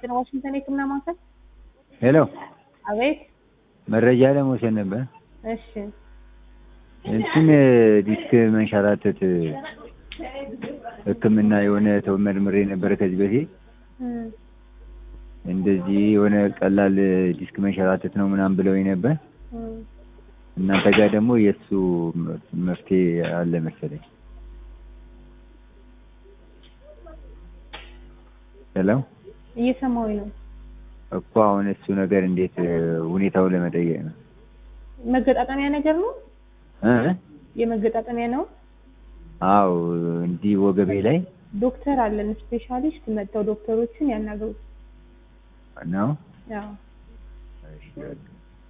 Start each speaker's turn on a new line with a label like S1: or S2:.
S1: ይስጥልኝ ዋሽንግተን የህክምና ማዕከል።
S2: ሄሎ
S1: አቤት።
S2: መረጃ ለመውሰድ ነበር።
S1: እሺ
S2: እንትን ዲስክ መንሸራተት ህክምና የሆነ ሰው መርምሬ ነበር ከዚህ በፊት እንደዚህ የሆነ ቀላል ዲስክ መንሸራተት ነው ምናምን ብለውኝ ነበር። እናንተ ጋር ደግሞ የሱ መፍትሄ አለ መሰለኝ። ሄሎ
S1: እየሰማሁኝ ነው
S2: እኮ አሁን እሱ ነገር እንዴት ሁኔታው ለመጠየቅ ነው።
S1: መገጣጠሚያ ነገር ነው የመገጣጠሚያ ነው።
S2: አው እንዲህ ወገቤ ላይ
S1: ዶክተር አለን ስፔሻሊስት መጥተው ዶክተሮችን ያናግሩ
S2: ነው።
S1: ያው
S2: እሺ